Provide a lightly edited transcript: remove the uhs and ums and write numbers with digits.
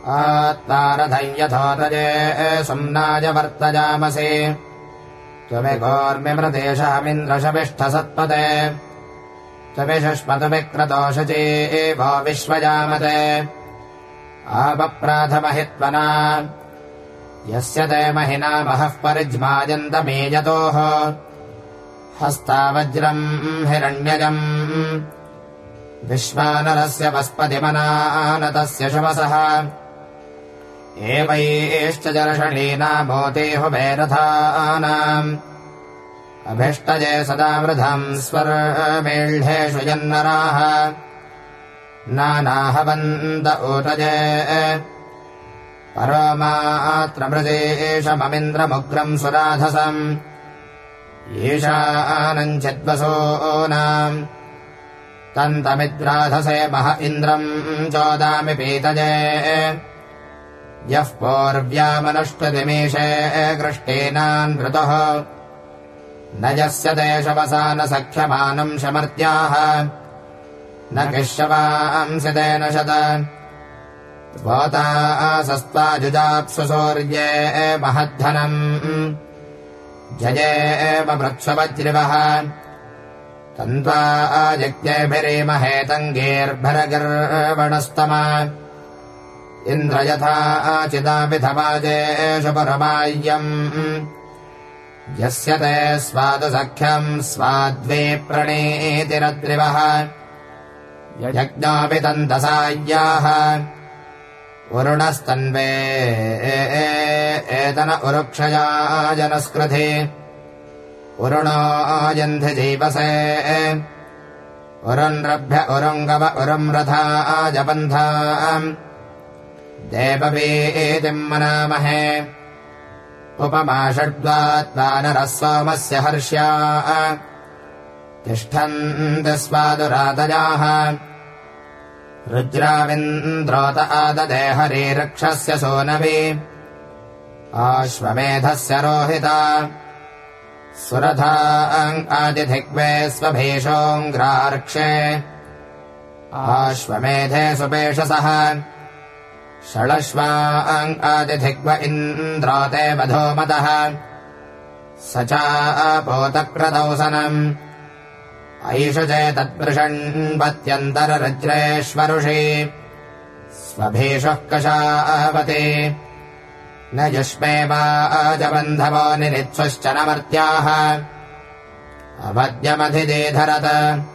आत्तारथं यथोतजे सुम्नाय वर्तजामसि त्वमिगोर्मिमृदेशामिन्द्रशविष्ठसत्पते त्वमिषुष्मतुविक्रतोषचे वो विश्वजामते आपप्राथमहित्वना यस्य ते महिना महः परिज्मायन्तमीयतोः हस्तावज्रम् हिरण्यजम् विश्वानरस्य वस्पतिमनानतस्य शवसः एवैश्च जर्षणीनामोतेहुभेरथानाम् अभिष्टजे सदा वृधम् स्वर्मेढ्येषु यन्नराः नानाहवन्त ऊतजे परोमात्रमृदेशममिन्द्रमुग्रम् सुराधसम् येषानम् चिद्वसूनाम् तन्तमिद्राधसे मह इन्द्रम् चोदामि पीतजे यः पूर्व्यामनुष्टुतिमीशे कृष्टेनान्वृतः न यस्य देशवसा न सख्यमानम् शमर्त्याः न किश्यवांसि तेन शत त्वोतासस्त्वाजुजाप्सु सूर्ये महद्धनम् जयेम मृत्सवज्रिवः तन्त्वा आजिज्ञेभिरीमहे तङ्गीर्भरगर्वणस्तमा इन्द्र यथा चिदाभिधवाजेषु परमाय्यम् यस्य ते स्वादुसख्यम् स्वाद्वे प्रणीतिरद्रिवः यज्ञोऽपि तन्तसाय्याः वरुणस्तन्वे एतन उरुक्षया जनस्कृधि उरुणो यन्धि जीवसे उरुन्रभ्य उरुङ्गव उरुम् रथा जबन्धाम् देववीतिम् मनामहे उपमा षड्वात्वानरः सोमस्य हर्ष्या तिष्ठन्ति स्वादुरातजाः रुद्राविन्द्रोत आददे हरिरक्षस्य सोनवी आश्वमेधस्य रोहिता सुरथाङ्कादिधिग्वे स्वभीषोऽङ्ग्रार्क्षे आश्वमेधे सुपेशसः षडश्वाङ्कादिधिग्व इन्द्रोते वधूमतः स चापोतक्रदौसनम् ऐषुजे तत्पृषण्वत्यन्तररुद्रेष्वरुषि स्वभीषः कशावति न युष्मे वाजबन्धवो निरित्सुश्च न मर्त्याः अवद्यमधिदेधरत